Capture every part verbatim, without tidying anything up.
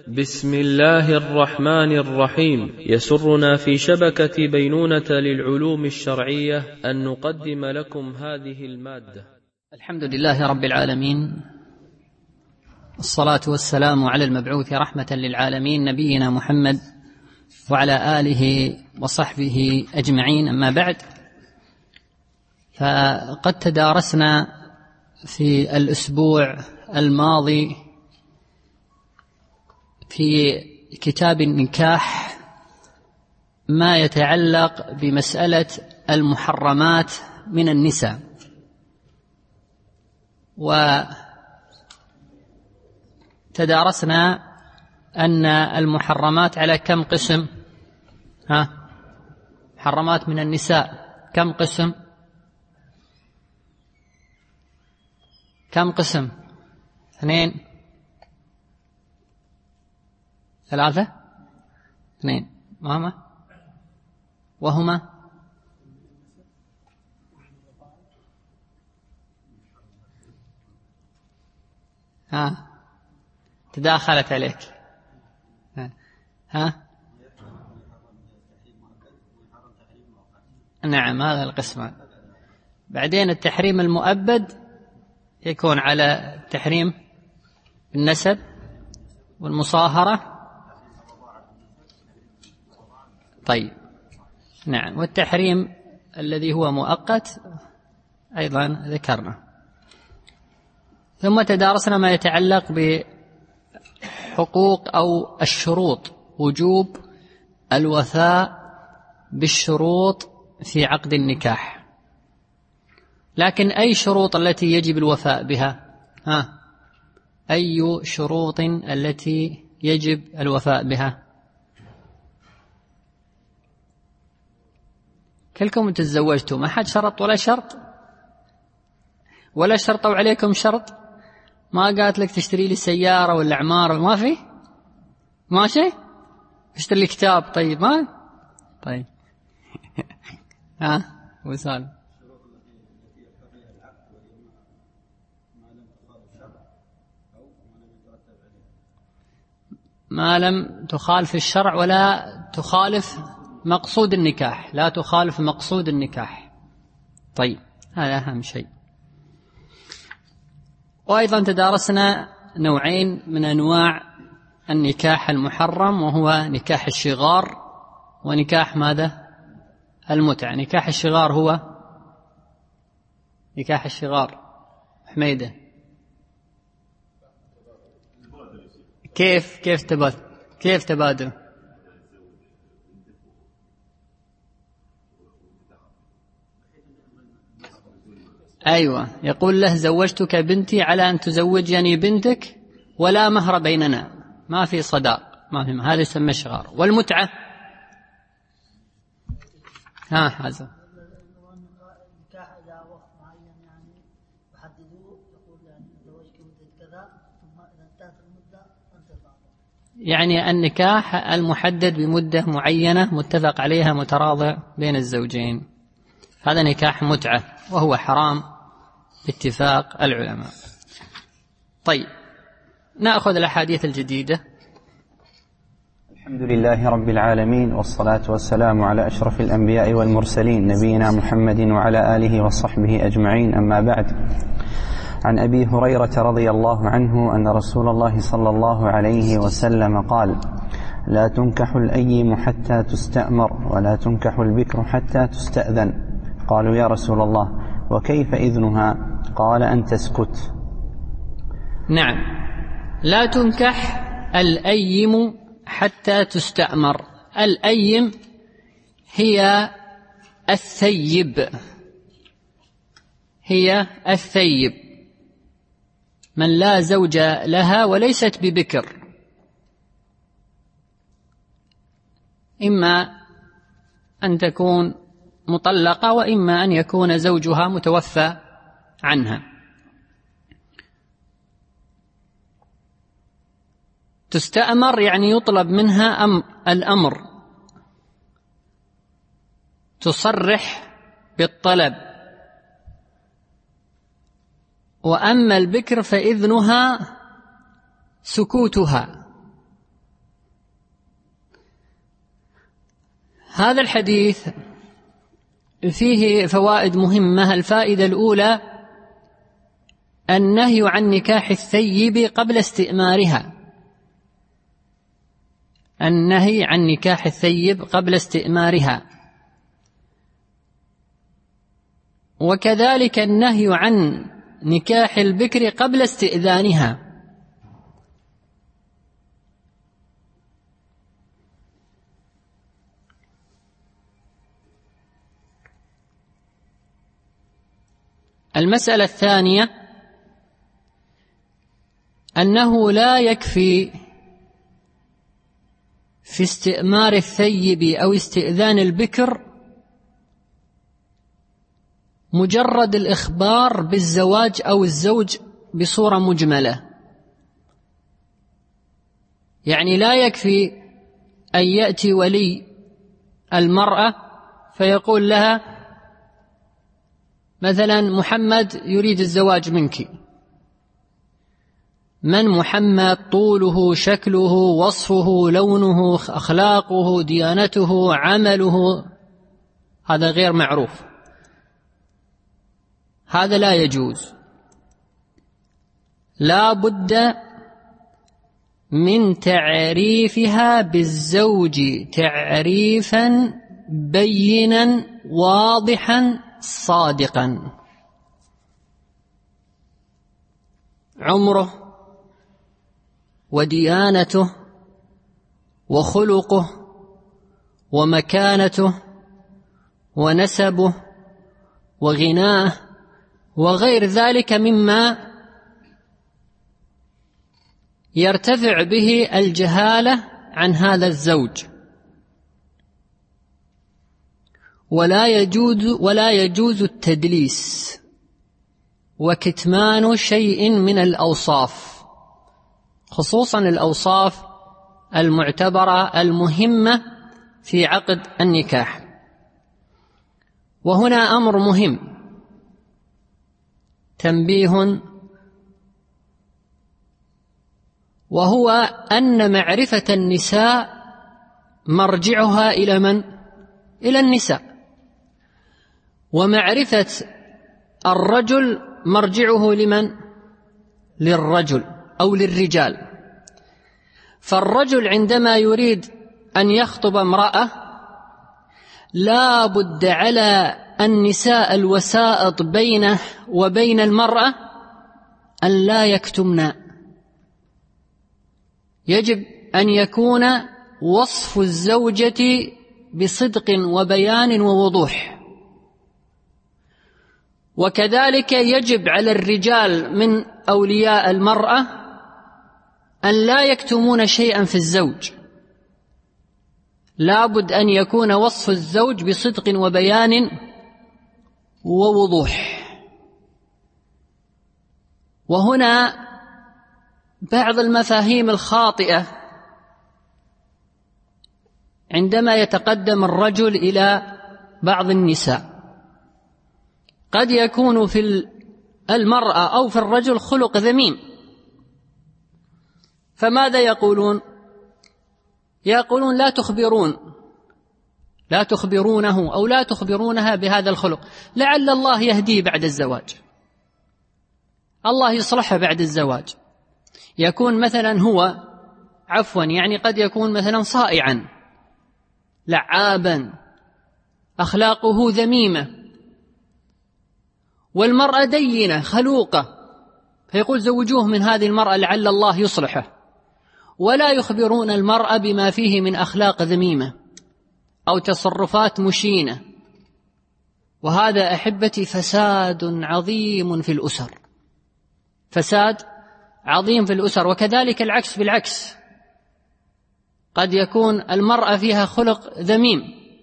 بسم الله الرحمن الرحيم. يسرنا في شبكة بينونة للعلوم الشرعية أن نقدم لكم هذه المادة. الحمد لله رب العالمين، الصلاة والسلام على المبعوث رحمة للعالمين نبينا محمد وعلى آله وصحبه أجمعين، أما بعد، فقد تدارسنا في الأسبوع الماضي في كتاب النكاح ما يتعلق بمسألة المحرمات من النساء، وتدارسنا أن المحرمات على كم قسم؟ ها محرمات من النساء كم قسم؟ كم قسم؟ اثنين، ثلاثة، اثنين، وهما وهما ها تداخلت عليك. ها, ها؟ نعم، هذا القسم. بعدين التحريم المؤبد يكون على التحريم النسب والمصاهرة. طيب، نعم، والتحريم الذي هو مؤقت أيضا ذكرنا. ثم تدارسنا ما يتعلق بحقوق أو الشروط، وجوب الوفاء بالشروط في عقد النكاح. لكن أي شروط التي يجب الوفاء بها؟ ها أي شروط التي يجب الوفاء بها؟ كلكم تزوجتوا، ما حد شرط ولا شرط ولا شرطوا عليكم شرط؟ ما قالت لك تشتري لي سيارة ولا عمارة؟ ما في؟ ماشي؟ اشتري لي كتاب. طيب، ما طيب ها وسال ما لم تخالف الشرع ولا تخالف مقصود النكاح، لا تخالف مقصود النكاح. طيب، هذا أهم شيء. وأيضا تدارسنا نوعين من أنواع النكاح المحرم، وهو نكاح الشغار ونكاح ماذا؟ المتعة. نكاح الشغار هو نكاح الشغار حميدة، كيف كيف تبادل كيف تبادل أيوة، يقول له زوجتك بنتي على أن تزوجني بنتك ولا مهر بيننا، ما في صداق، ما في، هذا يسمى شغار. والمتعة ها هذا يعني النكاح المحدد بمدة معينة متفق عليها متراضع بين الزوجين، هذا نكاح متعة وهو حرام باتفاق العلماء. طيب، نأخذ الأحاديث الجديدة. الحمد لله رب العالمين، والصلاة والسلام على أشرف الأنبياء والمرسلين نبينا محمد وعلى آله وصحبه أجمعين، أما بعد. عن أبي هريرة رضي الله عنه أن رسول الله صلى الله عليه وسلم قال: لا تنكح الأيم حتى تستأمر، ولا تنكح البكر حتى تستأذن. قالوا: يا رسول الله، وكيف إذنها؟ قال: أن تسكت. نعم، لا تنكح الأيم حتى تستأمر. الأيم هي الثيب، هي الثيب من لا زوج لها وليست ببكر، إما أن تكون مطلقة وإما أن يكون زوجها متوفى عنها. تستأمر يعني يطلب منها أم الأمر، تصرح بالطلب. وأما البكر فإذنها سكوتها، هذا الحديث فيه فوائد مهمة. الفائدة الأولى النهي عن نكاح الثيب قبل استئمارها، النهي عن نكاح الثيب قبل استئمارها، وكذلك النهي عن نكاح البكر قبل استئذانها. المسألة الثانية أنه لا يكفي في استئمار الثيب أو استئذان البكر مجرد الإخبار بالزواج أو الزوج بصورة مجملة، يعني لا يكفي أن يأتي ولي المرأة فيقول لها مثلا محمد يريد الزواج منك. من محمد؟ طوله، شكله، وصفه، لونه، أخلاقه، ديانته، عمله، هذا غير معروف، هذا لا يجوز. لا بد من تعريفها بالزوج تعريفا بينا واضحا صادقا، عمره وديانته وخلقه ومكانته ونسبه وغناه وغير ذلك مما يرتفع به الجهالة عن هذا الزوج. ولا يجوز ولا يجوز التدليس وكتمان شيء من الأوصاف، خصوصا الأوصاف المعتبرة المهمة في عقد النكاح. وهنا أمر مهم، تنبيه، وهو أن معرفة النساء مرجعها إلى من؟ إلى النساء، ومعرفة الرجل مرجعه لمن؟ للرجل أو للرجال. فالرجل عندما يريد أن يخطب امرأة لا بد على النساء الوسائط بينه وبين المرأة أن لا يكتمن، يجب أن يكون وصف الزوجة بصدق وبيان ووضوح. وكذلك يجب على الرجال من أولياء المرأة أن لا يكتمون شيئا في الزوج، لا بد أن يكون وصف الزوج بصدق وبيان ووضوح. وهنا بعض المفاهيم الخاطئة عندما يتقدم الرجل إلى بعض النساء، قد يكون في المرأة أو في الرجل خلق ذميم، فماذا يقولون؟ يقولون لا تخبرون لا تخبرونه أو لا تخبرونها بهذا الخلق، لعل الله يهديه بعد الزواج، الله يصلحه بعد الزواج. يكون مثلا هو عفوا يعني قد يكون مثلا صائعا لعابا أخلاقه ذميمة، والمرأة دينة خلوقة، فيقول زوجوه من هذه المرأة لعل الله يصلحه، ولا يخبرون المرأة بما فيه من أخلاق ذميمة أو تصرفات مشينة. وهذا أحبتي فساد عظيم في الأسر، فساد عظيم في الأسر. وكذلك العكس بالعكس، قد يكون المرأة فيها خلق ذميم.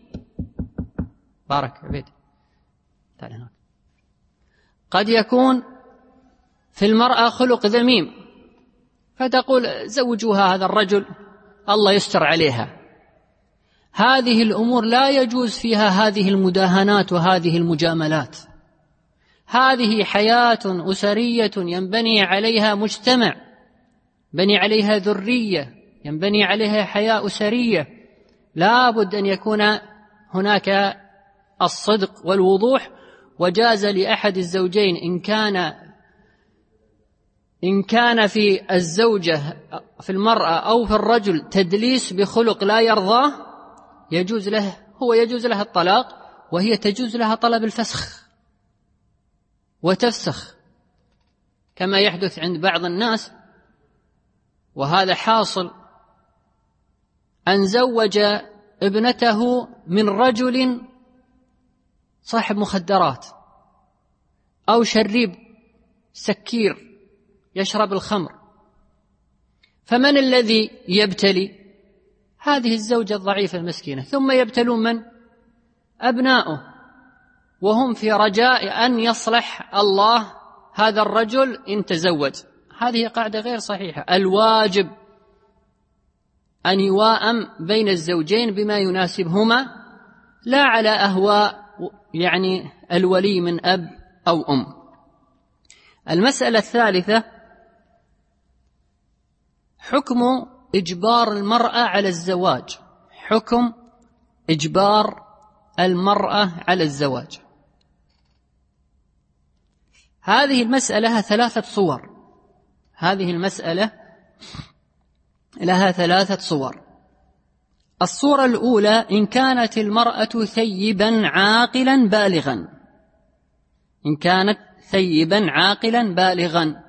بارك عبيد تعال هنا. قد يكون في المرأة خلق ذميم، فتقول زوجوها هذا الرجل الله يستر عليها. هذه الأمور لا يجوز فيها هذه المداهنات وهذه المجاملات. هذه حياة أسرية ينبني عليها مجتمع، ينبني عليها ذرية، ينبني عليها حياة أسرية. لا بد أن يكون هناك الصدق والوضوح، وجاز لأحد الزوجين إن كان إن كان في الزوجة في المرأة أو في الرجل تدليس بخلق لا يرضاه، يجوز له هو يجوز له الطلاق، وهي تجوز لها طلب الفسخ وتفسخ، كما يحدث عند بعض الناس، وهذا حاصل، أن زوج ابنته من رجل صاحب مخدرات أو شريب سكير يشرب الخمر، فمن الذي يبتلي؟ هذه الزوجة الضعيفة المسكينة، ثم يبتلون من؟ أبناؤه، وهم في رجاء أن يصلح الله هذا الرجل إن تزوج. هذه قاعدة غير صحيحة. الواجب أن يواءم بين الزوجين بما يناسبهما، لا على أهواء يعني الولي من أب أو أم. المسألة الثالثة حكم إجبار المرأة على الزواج. حكم إجبار المرأة على الزواج. هذه المسألة لها ثلاثة صور. هذه المسألة لها ثلاثة صور. الصورة الأولى: إن كانت المرأة ثيبا عاقلا بالغا. إن كانت ثيبا عاقلا بالغا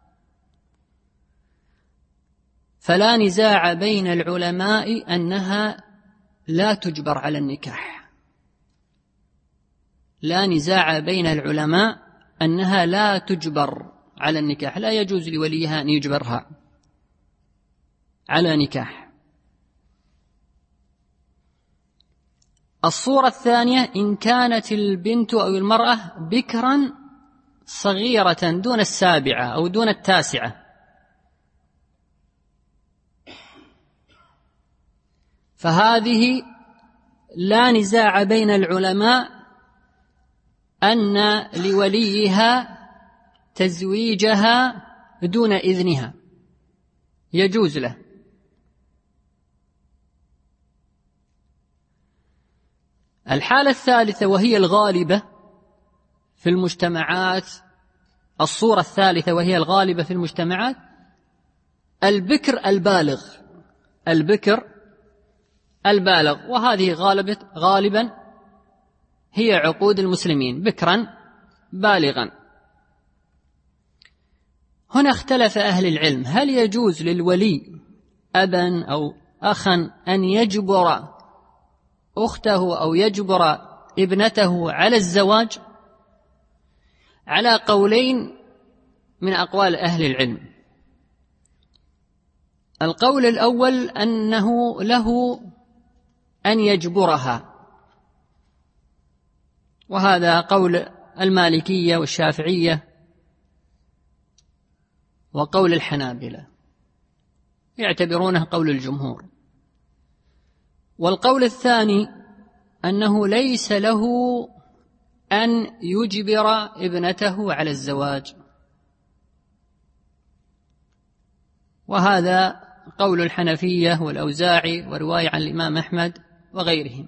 فلا نزاع بين العلماء أنها لا تجبر على النكاح. لا نزاع بين العلماء أنها لا تجبر على النكاح، لا يجوز لوليها أن يجبرها على نكاح. الصورة الثانية: إن كانت البنت أو المرأة بكرا صغيرة دون السابعة أو دون التاسعة، فهذه لا نزاع بين العلماء أن لوليها تزويجها دون إذنها، يجوز له. الحالة الثالثة وهي الغالبة في المجتمعات، الصورة الثالثة وهي الغالبة في المجتمعات: البكر البالغ. البكر البالغ، وهذه غالبة غالبا هي عقود المسلمين، بكرا بالغا. هنا اختلف أهل العلم: هل يجوز للولي أبا أو أخا أن يجبر أخته أو يجبر ابنته على الزواج؟ على قولين من أقوال أهل العلم. القول الأول أنه له أن يجبرها، وهذا قول المالكية والشافعية وقول الحنابلة، يعتبرونه قول الجمهور. والقول الثاني أنه ليس له أن يجبر ابنته على الزواج، وهذا قول الحنفية والأوزاعي ورواية عن الإمام أحمد وغيرهم.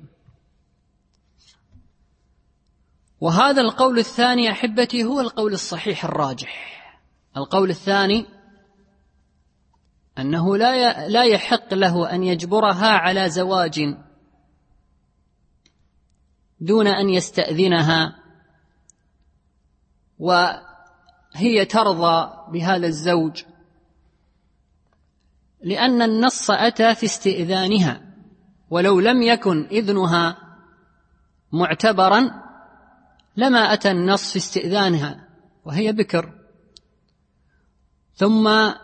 وهذا القول الثاني أحبتي هو القول الصحيح الراجح. القول الثاني أنه لا لا يحق له أن يجبرها على زواج دون أن يستأذنها وهي ترضى بهذا الزوج، لأن النص أتى في استئذانها، ولو لم يكن إذنها معتبرا لما أتى النص في استئذانها وهي بكر. ثم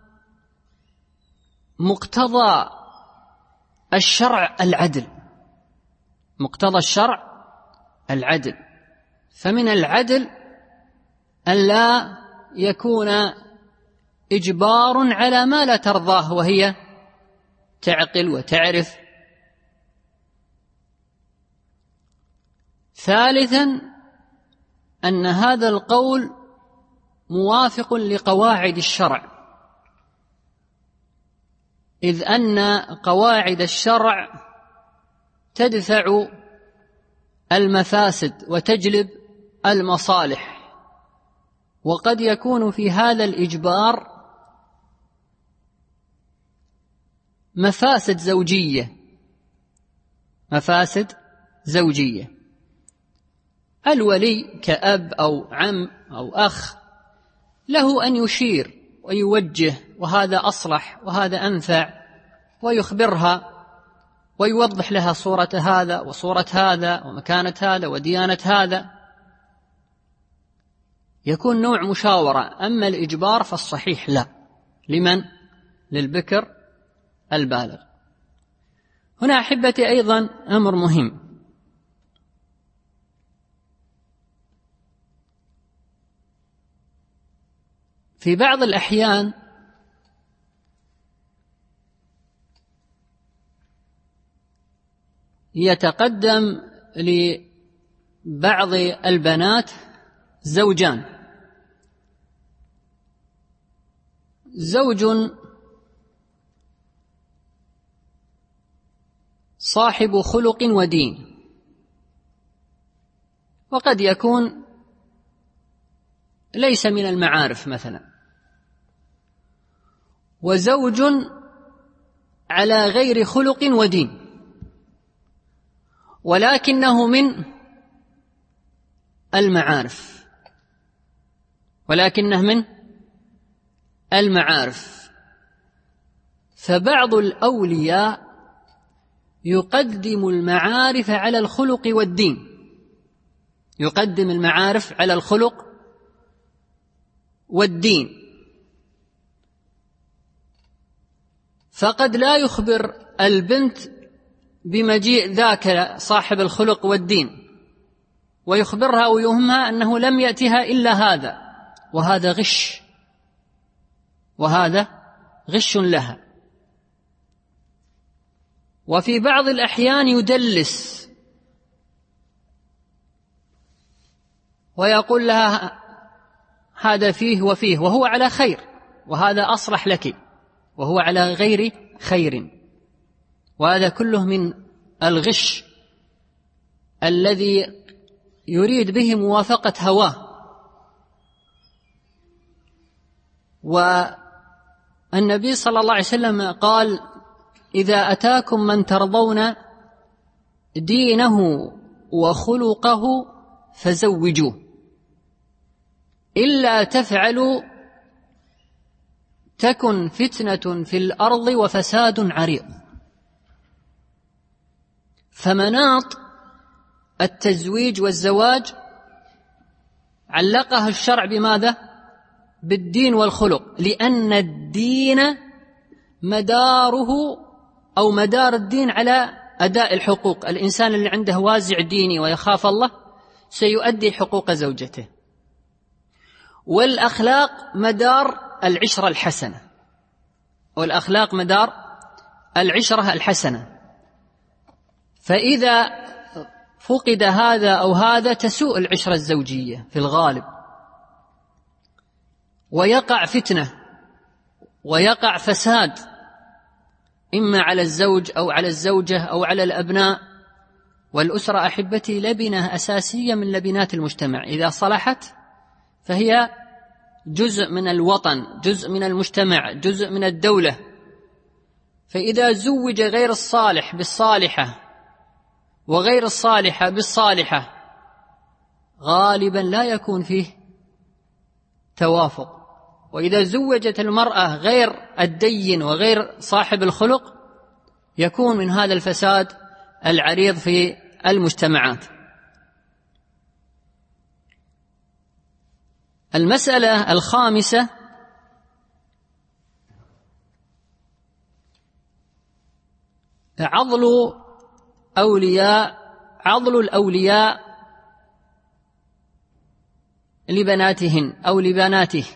مقتضى الشرع العدل، مقتضى الشرع العدل، فمن العدل أن لا يكون إجبار على ما لا ترضاه وهي تعقل وتعرف. ثالثا أن هذا القول موافق لقواعد الشرع، إذ أن قواعد الشرع تدفع المفاسد وتجلب المصالح. وقد يكون في هذا الإجبار مفاسد زوجية مفاسد زوجية الولي كأب أو عم أو أخ له أن يشير ويوجه، وهذا أصلح وهذا أنفع، ويخبرها ويوضح لها صورة هذا وصورة هذا ومكانة هذا وديانة هذا، يكون نوع مشاورة. أما الإجبار فالصحيح لا. لمن؟ للبكر البالغ. هنا أحبتي أيضا أمر مهم، في بعض الأحيان يتقدم لبعض البنات زوجان، زوج صاحب خلق ودين، وقد يكون ليس من المعارف مثلا، وزوج على غير خلق ودين ولكنه من المعارف ولكنه من المعارف فبعض الأولياء يقدم المعارف على الخلق والدين يقدم المعارف على الخلق والدين فقد لا يخبر البنت بمجيء ذاك صاحب الخلق والدين، ويخبرها ويوهمها أنه لم يأتها إلا هذا، وهذا غش وهذا غش لها. وفي بعض الأحيان يدلس ويقول لها هذا فيه وفيه وهو على خير، وهذا أصلح لك، وهو على غير خير. وهذا كله من الغش الذي يريد به موافقة هواه. والنبي صلى الله عليه وسلم قال: إذا أتاكم من ترضون دينه وخلقه فزوجوه، إلا تفعلوا تكن فتنة في الأرض وفساد عريض. فمناط التزويج والزواج علقها الشرع بماذا؟ بالدين والخلق، لأن الدين مداره أو مدار الدين على أداء الحقوق. الإنسان اللي عنده وازع ديني ويخاف الله سيؤدي حقوق زوجته. والأخلاق مدار العشرة الحسنة والأخلاق مدار العشرة الحسنة فإذا فقد هذا أو هذا تسوء العشرة الزوجية في الغالب، ويقع فتنة ويقع فساد إما على الزوج أو على الزوجة أو على الأبناء. والأسرة أحبتي لبنة أساسية من لبنات المجتمع، إذا صلحت فهي جزء من الوطن، جزء من المجتمع، جزء من الدولة. فإذا زوج غير الصالح بالصالحة وغير الصالحة بالصالحة غالبا لا يكون فيه توافق. وإذا زوجت المرأة غير الدين وغير صاحب الخلق يكون من هذا الفساد العريض في المجتمعات. المسألة الخامسة: عضل أولياء عضل الأولياء لبناتهن أو لبناته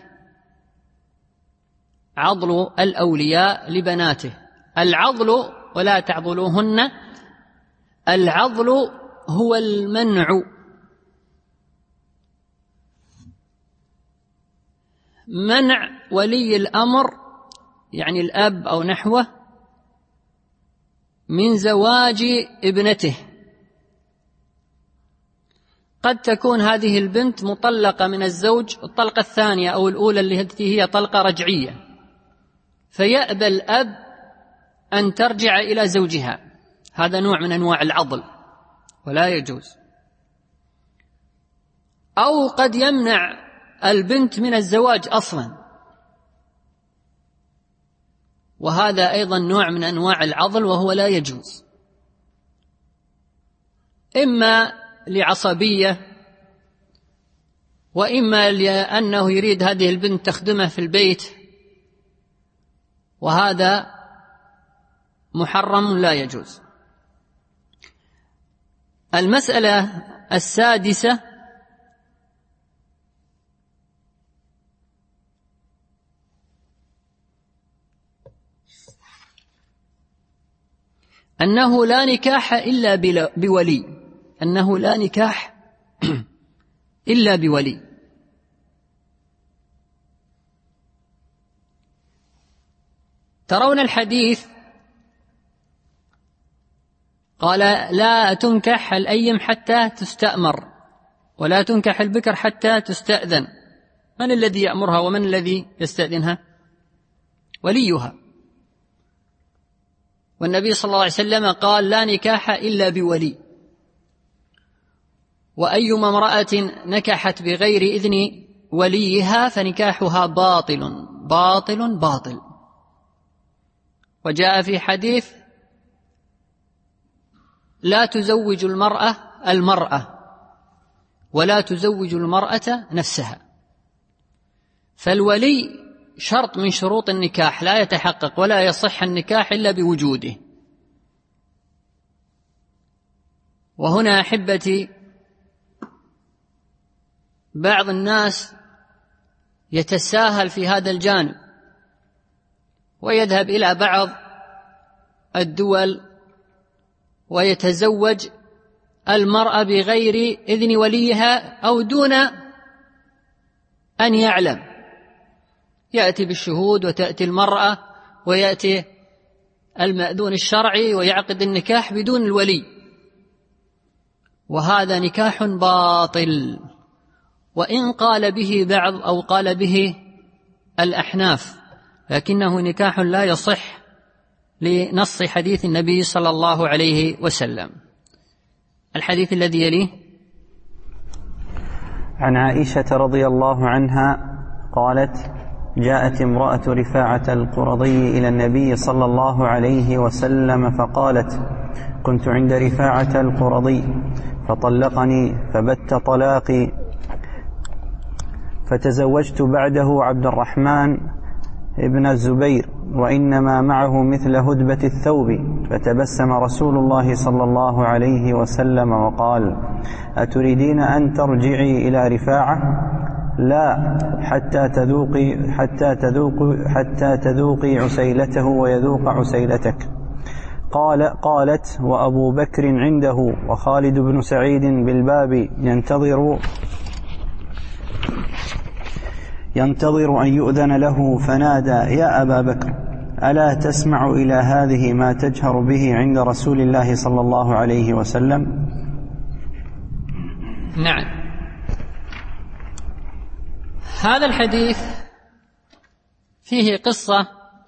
عضل الأولياء لبناته. العضل ولا تعضلوهن، العضل هو المنع، منع ولي الأمر يعني الأب أو نحوه من زواج ابنته قد تكون هذه البنت مطلقة من الزوج الطلقة الثانية أو الأولى التي هي طلقة رجعية، فيأبى الأب أن ترجع إلى زوجها، هذا نوع من أنواع العضل ولا يجوز. أو قد يمنع البنت من الزواج أصلا، وهذا أيضا نوع من أنواع العضل وهو لا يجوز، إما لعصبية وإما لأنه يريد هذه البنت تخدمه في البيت، وهذا محرم لا يجوز. المسألة السادسة أنه لا نكاح إلا بولي، أنه لا نكاح إلا بولي. ترون الحديث قال لا تنكح الأيم حتى تستأمر ولا تنكح البكر حتى تستأذن. من الذي يأمرها ومن الذي يستأذنها؟ وليها. والنبي صلى الله عليه وسلم قال لا نكاح إلا بولي، وأيما امرأة نكحت بغير إذن وليها فنكاحها باطل باطل باطل. وجاء في حديث لا تزوج المرأة المرأة ولا تزوج المرأة نفسها، فالولي شرط من شروط النكاح لا يتحقق ولا يصح النكاح إلا بوجوده. وهنا أحبتي بعض الناس يتساهل في هذا الجانب ويذهب إلى بعض الدول ويتزوج المرأة بغير إذن وليها أو دون أن يعلم، يأتي بالشهود وتأتي المرأة ويأتي المأذون الشرعي ويعقد النكاح بدون الولي، وهذا نكاح باطل. وإن قال به بعض أو قال به الأحناف لكنه نكاح لا يصح لنص حديث النبي صلى الله عليه وسلم. الحديث الذي يليه عن عائشة رضي الله عنها قالت جاءت امرأة رفاعة القرظي إلى النبي صلى الله عليه وسلم فقالت كنت عند رفاعة القرظي فطلقني فبت طلاقي فتزوجت بعده عبد الرحمن ابن الزبير وإنما معه مثل هدبة الثوب. فتبسم رسول الله صلى الله عليه وسلم وقال أتريدين أن ترجعي إلى رفاعة؟ لا حتى تذوقي حتى تذوقي حتى تذوقي عسيلته ويذوق عسيلتك. قال قالت وأبو بكر عنده وخالد بن سعيد بالباب ينتظر ينتظر أن يؤذن له فنادى يا أبا بكر ألا تسمع إلى هذه ما تجهر به عند رسول الله صلى الله عليه وسلم؟ نعم. هذا الحديث فيه قصة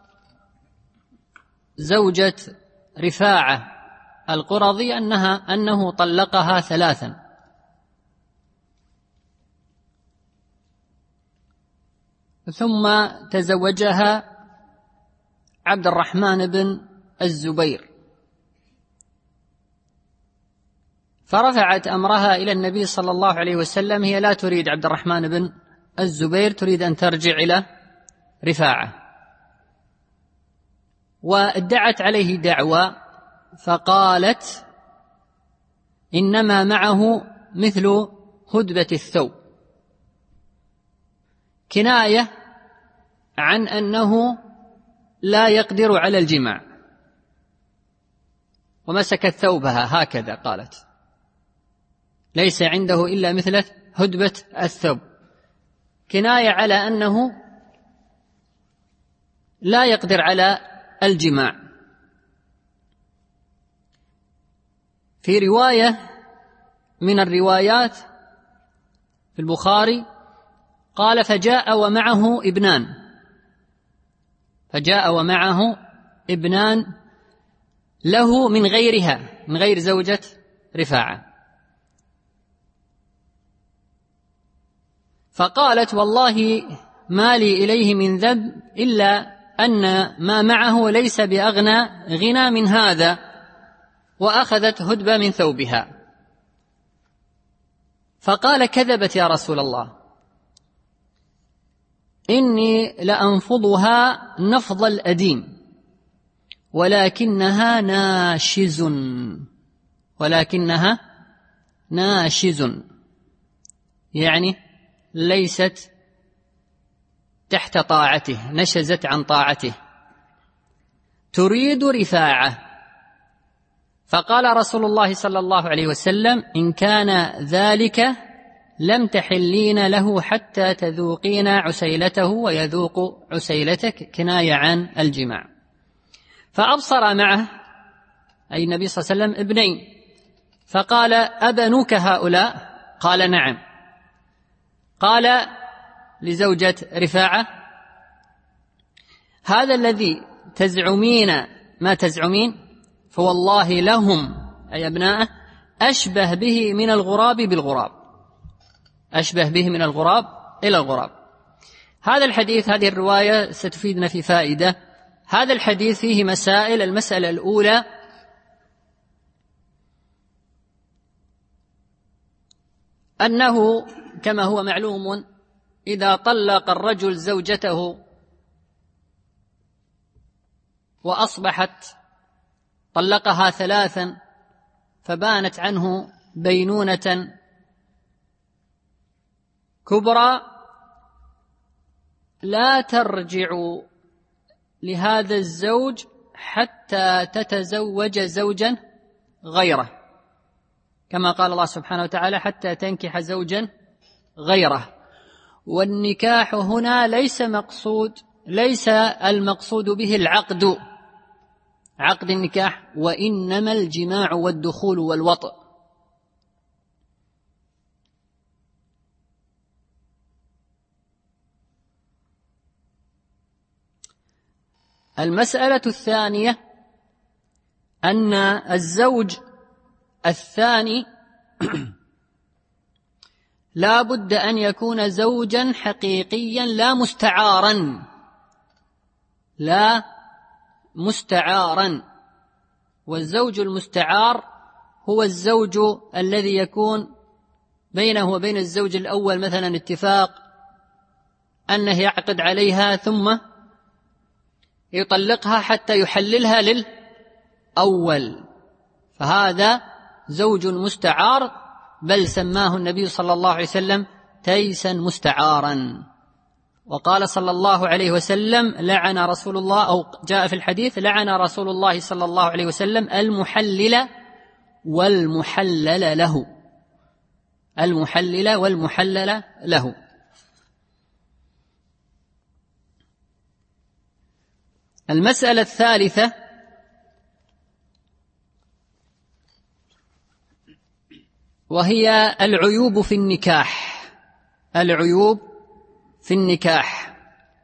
زوجة رفاعة القرظي أنها أنه طلقها ثلاثا، ثم تزوجها عبد الرحمن بن الزبير، فرفعت أمرها إلى النبي صلى الله عليه وسلم، هي لا تريد عبد الرحمن بن الزبير، تريد أن ترجع إلى رفاعة، وادعت عليه دعوى فقالت إنما معه مثل هدبة الثوب، كناية عن أنه لا يقدر على الجماع، ومسكت ثوبها هكذا قالت ليس عنده إلا مثل هدبة الثوب، كناية على أنه لا يقدر على الجماع. في رواية من الروايات في البخاري قال فجاء ومعه ابنان فجاء ومعه ابنان له من غيرها، من غير زوجة رفاعة، فقالت والله ما لي إليه من ذنب إلا أن ما معه ليس بأغنى غنى من هذا، وأخذت هدبة من ثوبها. فقال كذبت يا رسول الله، إني لأنفضها نفض الأديم ولكنها ناشز ولكنها ناشز يعني ليست تحت طاعته، نشزت عن طاعته، تريد رفاعة. فقال رسول الله صلى الله عليه وسلم إن كان ذلك لم تحلين له حتى تذوقين عسيلته ويذوق عسيلتك، كناية عن الجماع. فأبصر معه أي النبي صلى الله عليه وسلم ابنين، فقال أبنوك هؤلاء؟ قال نعم. قال لزوجة رفاعة هذا الذي تزعمين ما تزعمين فوالله لهم أي أبناءه أشبه به من الغراب بالغراب، أشبه به من الغراب إلى الغراب. هذا الحديث، هذه الرواية ستفيدنا في فائدة. هذا الحديث فيه مسائل. المسألة الأولى أنه كما هو معلوم إذا طلق الرجل زوجته وأصبحت طلقها ثلاثا فبانت عنه بينونة كبرى لا ترجع لهذا الزوج حتى تتزوج زوجا غيره، كما قال الله سبحانه وتعالى حتى تنكح زوجا غيره. والنكاح هنا ليس مقصود ليس المقصود به العقد، عقد النكاح، وإنما الجماع والدخول والوطء. المسألة الثانية أن الزوج الثاني لا بد أن يكون زوجا حقيقيا لا مستعارا، لا مستعارا. والزوج المستعار هو الزوج الذي يكون بينه وبين الزوج الأول مثلا اتفاق أنه يعقد عليها ثم يطلقها حتى يحللها للأول، فهذا زوج مستعار، بل سماه النبي صلى الله عليه وسلم تيسا مستعارا. وقال صلى الله عليه وسلم لعن رسول الله، أو جاء في الحديث لعن رسول الله صلى الله عليه وسلم المحلل والمحلل له، المحلل والمحلل له. المسألة الثالثة وهي العيوب في النكاح، العيوب في النكاح.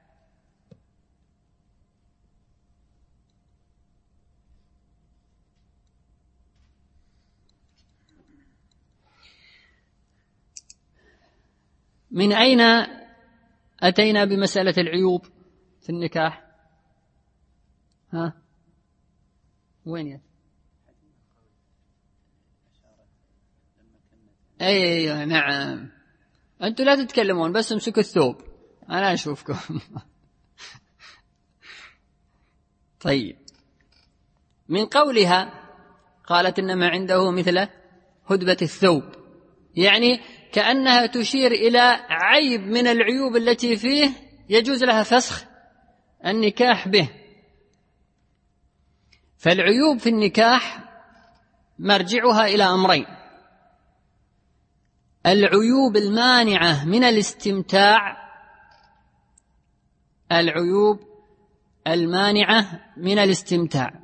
من أين أتينا بمسألة العيوب في النكاح؟ ها وين يا اي نعم، انتم لا تتكلمون بس امسكوا الثوب انا اشوفكم. طيب، من قولها قالت انما عنده مثل هدبة الثوب، يعني كأنها تشير إلى عيب من العيوب التي فيه يجوز لها فسخ النكاح به. فالعيوب في النكاح مرجعها إلى أمرين: العيوب المانعة من الاستمتاع، العيوب المانعة من الاستمتاع،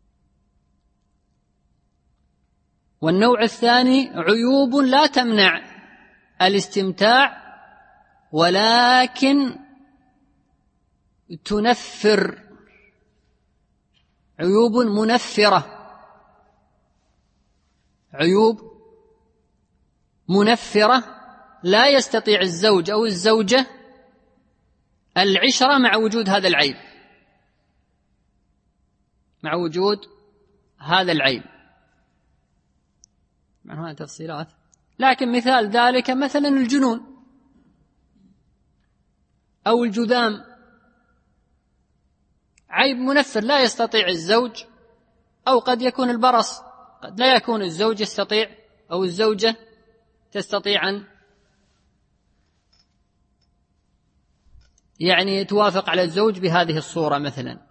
والنوع الثاني عيوب لا تمنع الاستمتاع ولكن تنفر عيوب منفرة، عيوب منفرة لا يستطيع الزوج أو الزوجة العشرة مع وجود هذا العيب، مع وجود هذا العيب. مع هذه تفصيلات، لكن مثال ذلك مثلا الجنون أو الجذام، عيب منفر لا يستطيع الزوج، أو قد يكون البرص، قد لا يكون الزوج يستطيع أو الزوجة تستطيع أن يعني توافق على الزوج بهذه الصورة مثلا.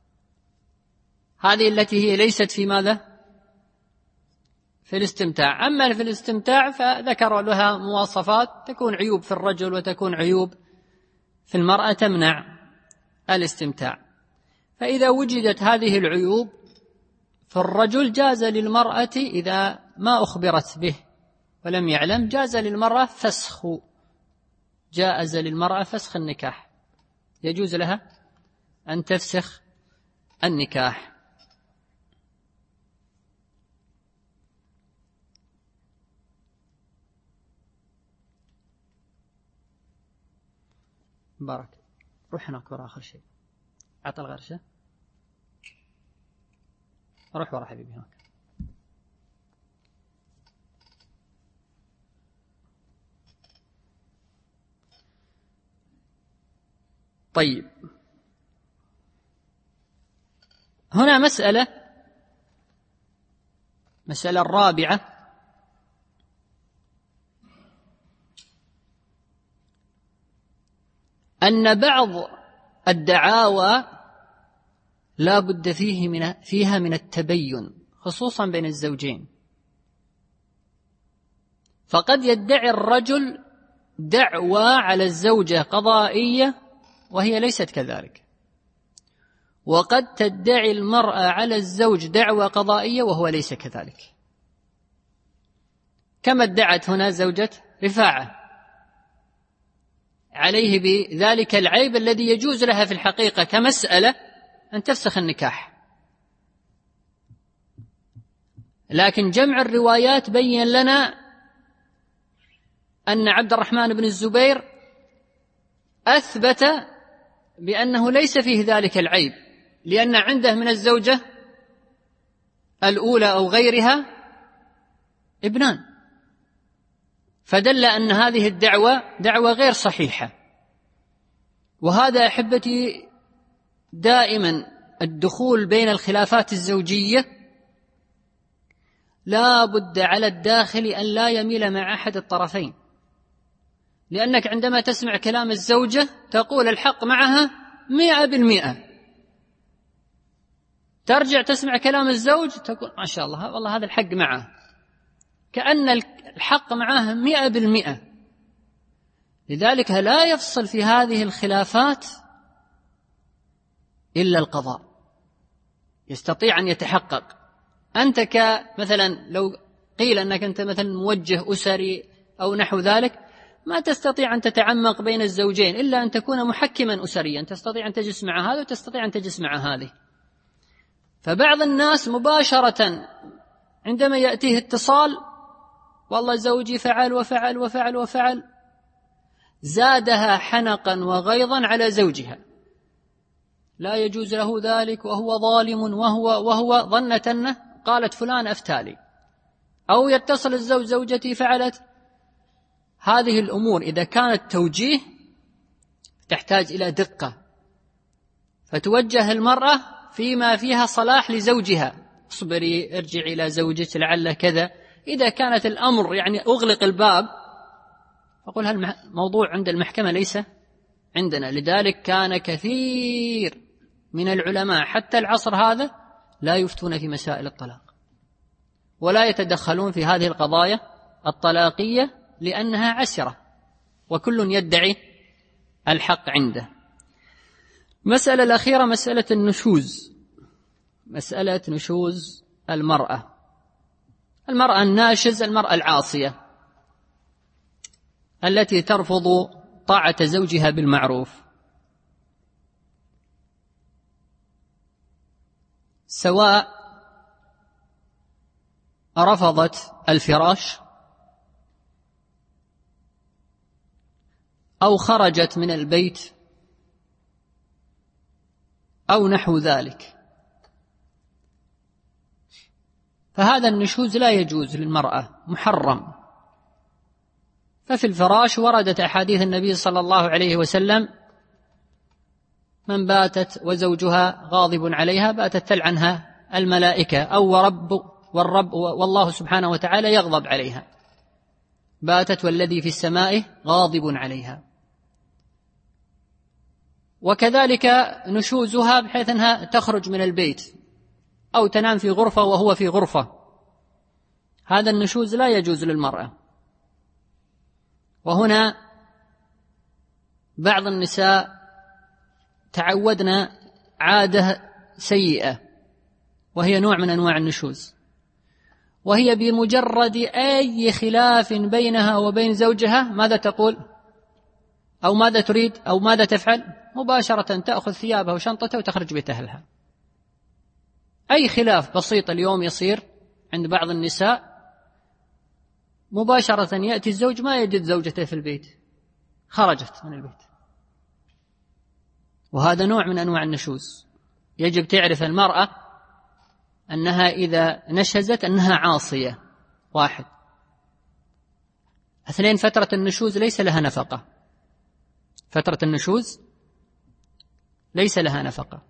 هذه التي هي ليست في ماذا؟ في الاستمتاع. أما في الاستمتاع فذكر لها مواصفات، تكون عيوب في الرجل وتكون عيوب في المرأة تمنع الاستمتاع. فإذا وجدت هذه العيوب في الرجل جاز للمرأة إذا ما أخبرت به ولم يعلم، جاز للمرأة فسخ جاز للمرأة فسخ النكاح، يجوز لها أن تفسخ النكاح. بارك. روح هناك ورا آخر شيء، عطى الغرشة، روح ورا حبيبي هناك. طيب، هنا مسألة مسألة الرابعة، أن بعض الدعاوى لا بد فيه من فيها من التبين، خصوصا بين الزوجين. فقد يدعي الرجل دعوى على الزوجة قضائية وهي ليست كذلك، وقد تدعي المرأة على الزوج دعوى قضائية وهو ليس كذلك، كما ادعت هنا زوجة رفاعة عليه بذلك العيب الذي يجوز لها في الحقيقة كمسألة أن تفسخ النكاح. لكن جمع الروايات بين لنا أن عبد الرحمن بن الزبير أثبت بأنه ليس فيه ذلك العيب، لأن عنده من الزوجة الأولى أو غيرها ابنان، فدل أن هذه الدعوة دعوة غير صحيحة. وهذا أحبتي دائما الدخول بين الخلافات الزوجية لا بد على الداخل أن لا يميل مع أحد الطرفين، لأنك عندما تسمع كلام الزوجة تقول الحق معها مئة بالمئة، ترجع تسمع كلام الزوج تقول ما شاء الله والله هذا الحق معه، كأن الحق معه مئة بالمئة. لذلك لا يفصل في هذه الخلافات إلا القضاء، يستطيع أن يتحقق. أنت كمثلا لو قيل أنك أنت مثلا موجه أسري أو نحو ذلك، ما تستطيع أن تتعمق بين الزوجين إلا أن تكون محكما أسريا، تستطيع أن تجلس مع هذا وتستطيع أن تجلس مع هذه. فبعض الناس مباشرة عندما يأتيه اتصال والله زوجي فعل وفعل وفعل وفعل، زادها حنقا وغيظا على زوجها، لا يجوز له ذلك وهو ظالم وهو وهو ظنت أنه قالت فلان أفتالي، أو يتصل الزوج زوجتي فعلت. هذه الأمور إذا كانت توجيه تحتاج إلى دقة، فتوجه المرأة فيما فيها صلاح لزوجها، اصبري ارجعي إلى زوجك لعل كذا. إذا كانت الأمر يعني أغلق الباب فقل هالموضوع عند المحكمة ليس عندنا. لذلك كان كثير من العلماء حتى العصر هذا لا يفتون في مسائل الطلاق ولا يتدخلون في هذه القضايا الطلاقية، لأنها عسرة وكل يدعي الحق عنده. مسألة الأخيرة مسألة النشوز، مسألة نشوز المرأة، المرأة الناشز، المرأة العاصية. التي ترفض طاعة زوجها بالمعروف، سواء رفضت الفراش أو خرجت من البيت أو نحو ذلك، فهذا النشوز لا يجوز للمرأة، محرم. ففي الفراش وردت أحاديث النبي صلى الله عليه وسلم: من باتت وزوجها غاضب عليها باتت تلعنها الملائكة، أو ورب والرب والله سبحانه وتعالى يغضب عليها، باتت والذي في السماء غاضب عليها. وكذلك نشوزها بحيث أنها تخرج من البيت أو تنام في غرفة وهو في غرفة، هذا النشوز لا يجوز للمرأة. وهنا بعض النساء تعودنا عادة سيئة، وهي نوع من أنواع النشوز، وهي بمجرد أي خلاف بينها وبين زوجها ماذا تقول أو ماذا تريد أو ماذا تفعل؟ مباشرة تأخذ ثيابها وشنطتها وتخرج بيت أهلها. أي خلاف بسيط اليوم يصير عند بعض النساء، مباشرة يأتي الزوج ما يجد زوجته في البيت، خرجت من البيت، وهذا نوع من أنواع النشوز. يجب تعرف المرأة أنها إذا نشزت أنها عاصية، واحد. اثنين، فترة النشوز ليس لها نفقة، فترة النشوز ليس لها نفقة.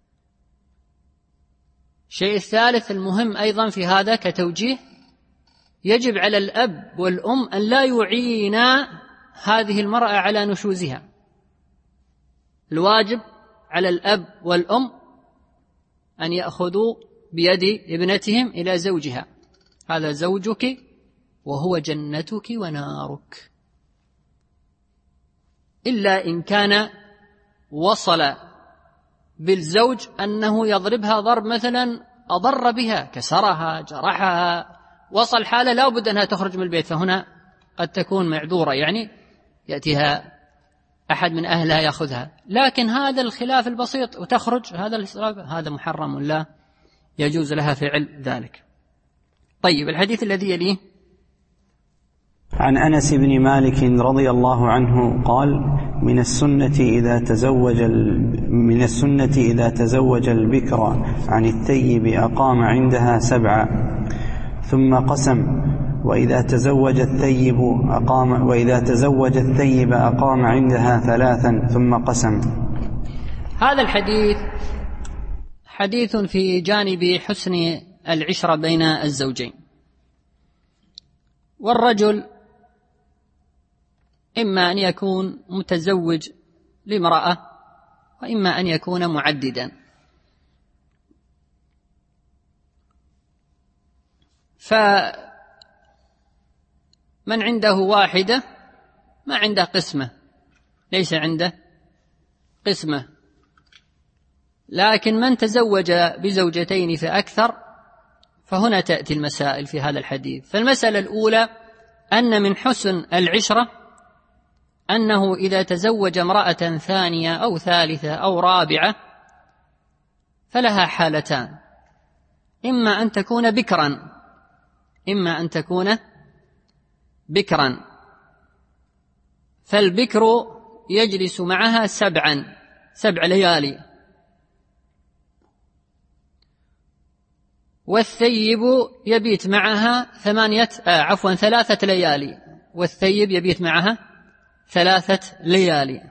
الشيء الثالث المهم أيضا في هذا كتوجيه، يجب على الأب والأم أن لا يعينا هذه المرأة على نشوزها. الواجب على الأب والأم أن يأخذوا بيد ابنتهم إلى زوجها: هذا زوجك وهو جنتك ونارك، إلا إن كان وصل بالزوج أنه يضربها ضرب مثلا أضر بها، كسرها، جرحها، وصل حالة لا بد أنها تخرج من البيت، فهنا قد تكون معذورة، يعني يأتيها أحد من أهلها يأخذها. لكن هذا الخلاف البسيط وتخرج، هذا هذا محرم، لا يجوز لها فعل ذلك. طيب، الحديث الذي يليه: عن أنس بن مالك رضي الله عنه قال: من السنة إذا تزوج من السنة إذا تزوج البكر عن الثيب أقام عندها سبعا ثم قسم، وإذا تزوج الثيب أقام وإذا تزوج الثيب أقام عندها ثلاثا ثم قسم. هذا الحديث حديث في جانب حسن العشرة بين الزوجين. والرجل إما أن يكون متزوج لامرأة وإما أن يكون معددا، فمن عنده واحدة ما عنده قسمة، ليس عنده قسمة. لكن من تزوج بزوجتين فأكثر فهنا تأتي المسائل في هذا الحديث. فالمسألة الأولى أن من حسن العشرة أنه إذا تزوج امرأة ثانية أو ثالثة أو رابعة فلها حالتان: إما أن تكون بكرا إما أن تكون بكرا فالبكر يجلس معها سبعا سبع ليالي، والثيب يبيت معها ثمانية آه عفوا ثلاثة ليالي والثيب يبيت معها ثلاثة ليالي،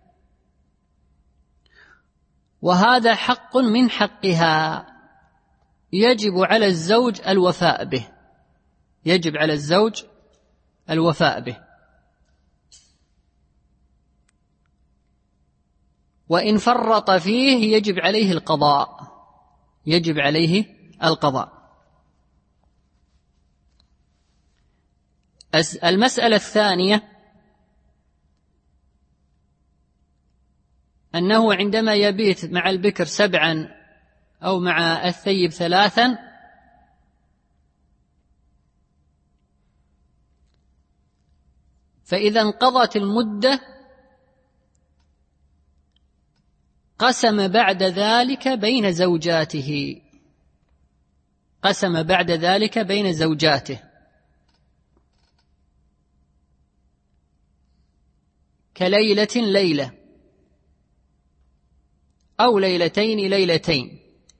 وهذا حق من حقها يجب على الزوج الوفاء به، يجب على الزوج الوفاء به. وإن فرط فيه يجب عليه القضاء، يجب عليه القضاء. المسألة الثانية أنه عندما يبيت مع البكر سبعا أو مع الثيب ثلاثا فإذا انقضت المدة قسم بعد ذلك بين زوجاته قسم بعد ذلك بين زوجاته كليلة ليلة أو ليلتين ليلتين.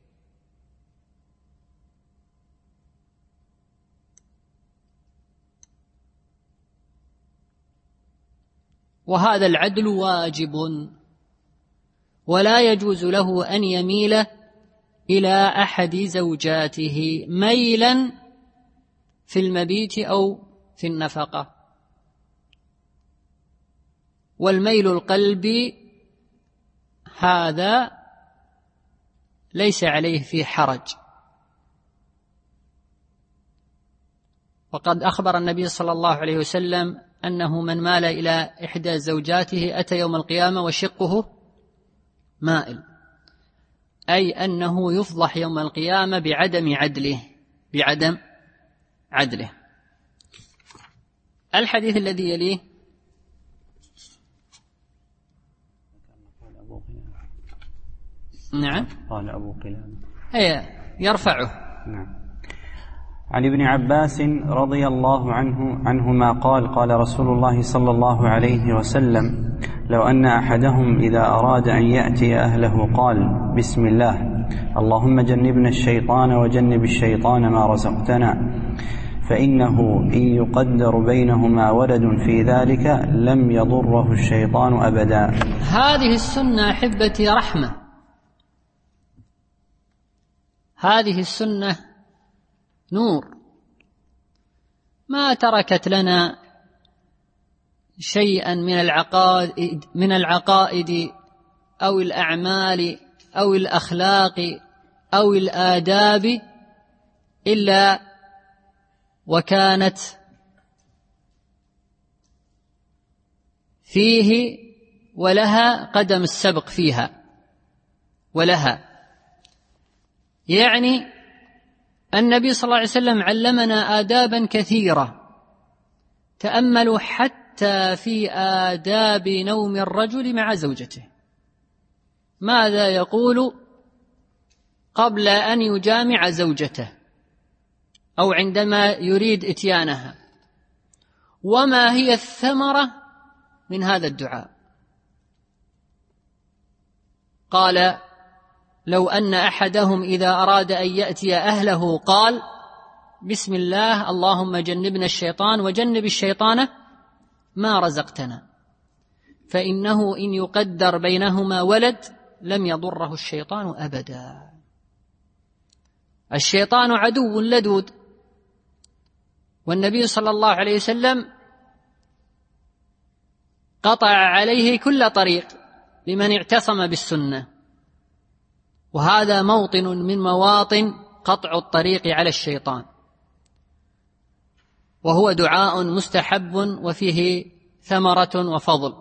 وهذا العدل واجب، ولا يجوز له أن يميل إلى أحد زوجاته ميلا في المبيت أو في النفقة. والميل القلبي هذا ليس عليه فيه حرج، وقد أخبر النبي صلى الله عليه وسلم أنه من مال إلى إحدى زوجاته أتى يوم القيامة وشقه مائل، أي أنه يفضح يوم القيامة بعدم عدله بعدم عدله. الحديث الذي يليه نعم قال أبو قلابة هي يرفعه. نعم. عن ابن عباس رضي الله عنه عنهما قال قال رسول الله صلى الله عليه وسلم: لو أن أحدهم إذا أراد أن يأتي أهله قال: بسم الله، اللهم جنبنا الشيطان وجنب الشيطان ما رزقتنا، فإنه إن يقدر بينهما ولد في ذلك لم يضره الشيطان أبدا. هذه السنة أحبتي رحمة، هذه السنة نور، ما تركت لنا شيئا من العقائد من العقائد أو الأعمال أو الأخلاق أو الآداب إلا وكانت فيه ولها قدم السبق فيها ولها. يعني النبي صلى الله عليه وسلم علمنا آدابا كثيرة. تأملوا حتى في آداب نوم الرجل مع زوجته، ماذا يقول قبل أن يجامع زوجته أو عندما يريد إتيانها، وما هي الثمرة من هذا الدعاء؟ قال: لو أن أحدهم إذا أراد أن يأتي أهله قال: بسم الله، اللهم جنبنا الشيطان وجنب الشيطان ما رزقتنا، فإنه إن يقدر بينهما ولد لم يضره الشيطان أبدا. الشيطان عدو لدود، والنبي صلى الله عليه وسلم قطع عليه كل طريق لمن اعتصم بالسنة، وهذا موطن من مواطن قطع الطريق على الشيطان، وهو دعاء مستحب وفيه ثمرة وفضل.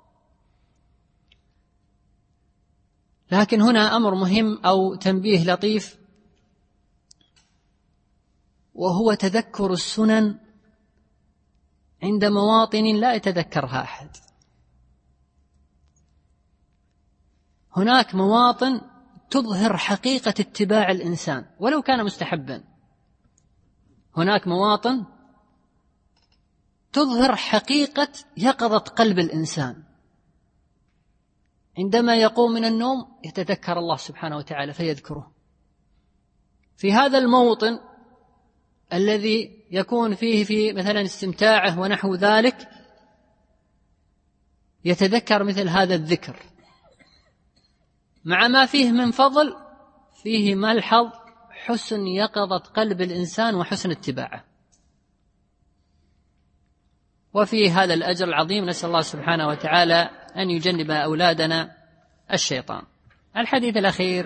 لكن هنا أمر مهم أو تنبيه لطيف، وهو تذكر السنن عند مواطن لا يتذكرها أحد. هناك مواطن تظهر حقيقة اتباع الإنسان ولو كان مستحبا، هناك مواطن تظهر حقيقة يقظة قلب الإنسان، عندما يقوم من النوم يتذكر الله سبحانه وتعالى فيذكره. في هذا الموطن الذي يكون فيه في مثلا استمتاعه ونحو ذلك يتذكر مثل هذا الذكر، مع ما فيه من فضل فيه ملحظ حسن يقظة قلب الإنسان وحسن اتباعه، وفي هذا الأجر العظيم نسأل الله سبحانه وتعالى أن يجنب أولادنا الشيطان. الحديث الأخير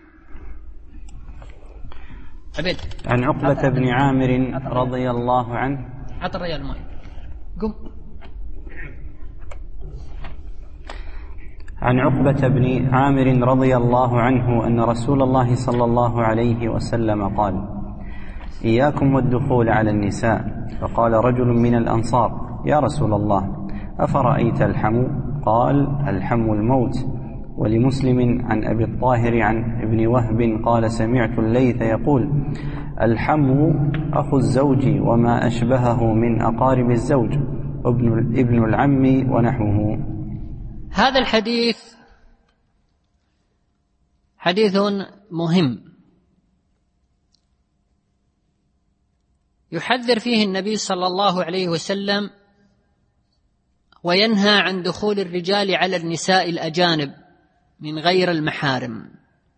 عبيد عن عقبة بن عامر رضي الله عنه. عطر ريال الماء قم. عن عقبة بن عامر رضي الله عنه أن رسول الله صلى الله عليه وسلم قال: إياكم والدخول على النساء. فقال رجل من الأنصار: يا رسول الله أفرأيت الحمو؟ قال الحمو الموت. ولمسلم عن أبي الطاهر عن ابن وهب قال سمعت الليث يقول الحمو أخو الزوج وما أشبهه من أقارب الزوج ابن, ابن العم ونحوه. هذا الحديث حديث مهم يحذر فيه النبي صلى الله عليه وسلم وينهى عن دخول الرجال على النساء الأجانب من غير المحارم،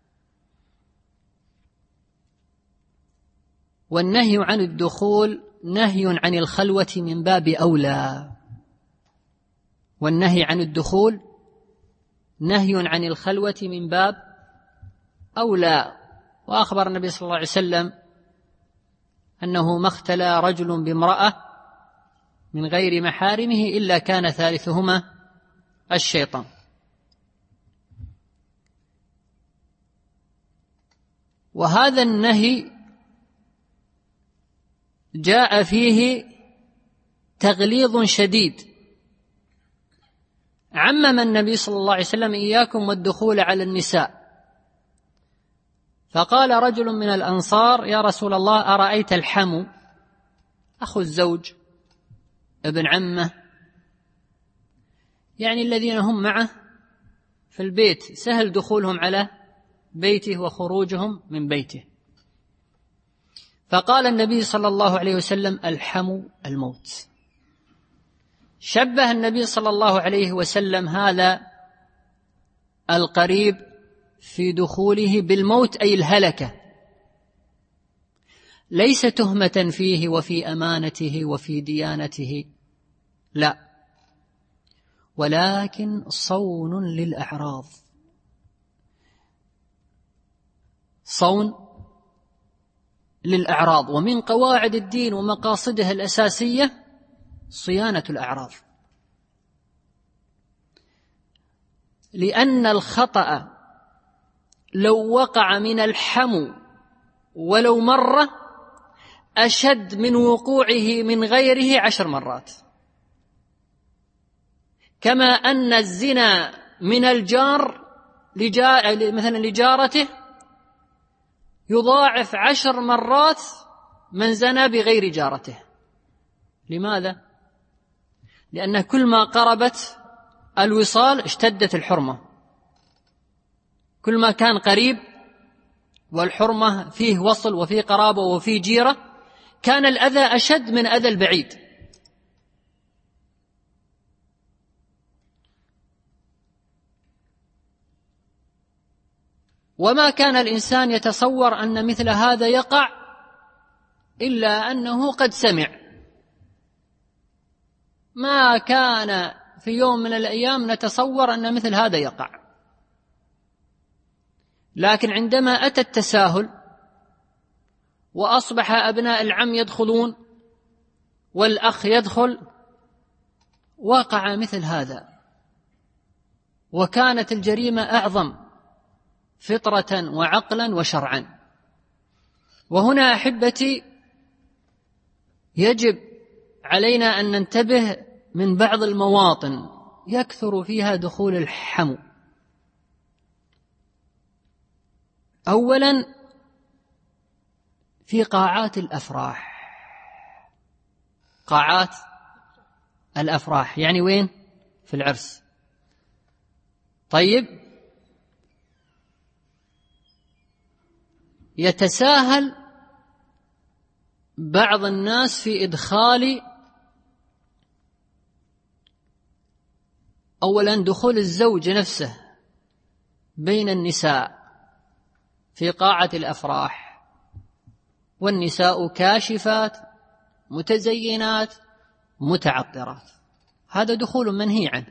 والنهي عن الدخول نهي عن الخلوة من باب أولى، والنهي عن الدخول نهي عن الخلوة من باب أولى. وأخبر النبي صلى الله عليه وسلم أنه ما اختلى رجل بامرأة من غير محارمه إلا كان ثالثهما الشيطان. وهذا النهي جاء فيه تغليظ شديد، عمم النبي صلى الله عليه وسلم إياكم والدخول على النساء، فقال رجل من الأنصار يا رسول الله أرأيت الحمو أخو الزوج ابن عمه، يعني الذين هم معه في البيت سهل دخولهم على بيته وخروجهم من بيته. فقال النبي صلى الله عليه وسلم الحمو الموت. شبه النبي صلى الله عليه وسلم هذا القريب في دخوله بالموت أي الهلكة، ليس تهمة فيه وفي أمانته وفي ديانته، لا، ولكن صون للأعراض، صون للأعراض. ومن قواعد الدين ومقاصده الأساسية صيانة الأعراض، لأن الخطأ لو وقع من الحمو ولو مرة أشد من وقوعه من غيره عشر مرات، كما أن الزنا من الجار مثلا لجارته يضاعف عشر مرات من زنى بغير جارته. لماذا؟ لأن كل ما قربت الوصال اشتدت الحرمة، كل ما كان قريب والحرمة فيه وصل وفيه قرابة وفيه جيرة كان الأذى أشد من أذى البعيد. وما كان الإنسان يتصور أن مثل هذا يقع إلا أنه قد سمع، ما كان في يوم من الأيام نتصور أن مثل هذا يقع. لكن عندما أتى التساهل وأصبح أبناء العم يدخلون والأخ يدخل وقع مثل هذا، وكانت الجريمة أعظم فطرة وعقلا وشرعا. وهنا أحبتي يجب علينا أن ننتبه من بعض المواطن يكثر فيها دخول الحمو. أولا في قاعات الأفراح، قاعات الأفراح يعني وين؟ في العرس. طيب، يتساهل بعض الناس في إدخال أولا دخول الزوج نفسه بين النساء في قاعة الأفراح، والنساء كاشفات متزينات متعطرات، هذا دخول منهي عنه.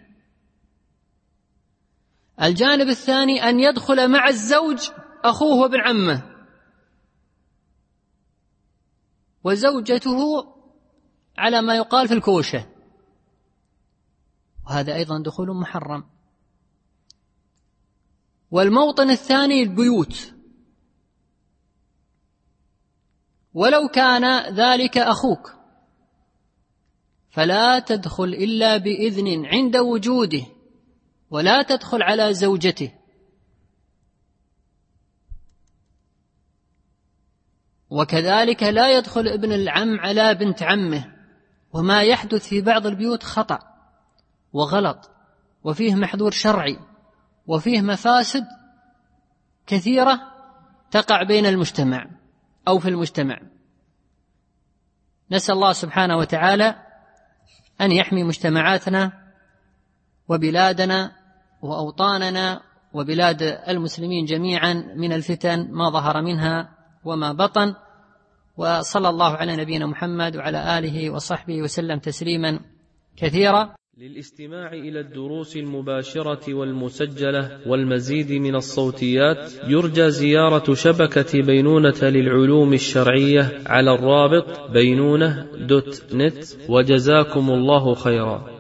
الجانب الثاني أن يدخل مع الزوج أخوه وابن عمه وزوجته على ما يقال في الكوشة، وهذا أيضا دخول محرم. والموطن الثاني البيوت، ولو كان ذلك أخوك فلا تدخل إلا بإذن عند وجوده، ولا تدخل على زوجته. وكذلك لا يدخل ابن العم على بنت عمه، وما يحدث في بعض البيوت خطأ وغلط، وفيه محذور شرعي، وفيه مفاسد كثيرة تقع بين المجتمع أو في المجتمع. نسأل الله سبحانه وتعالى أن يحمي مجتمعاتنا وبلادنا وأوطاننا وبلاد المسلمين جميعا من الفتن ما ظهر منها وما بطن. وصلى الله على نبينا محمد وعلى آله وصحبه وسلم تسليما كثيرا. للاستماع إلى الدروس المباشرة والمسجلة والمزيد من الصوتيات يرجى زيارة شبكة بينونة للعلوم الشرعية على الرابط بينونة دوت نت. وجزاكم الله خيرا.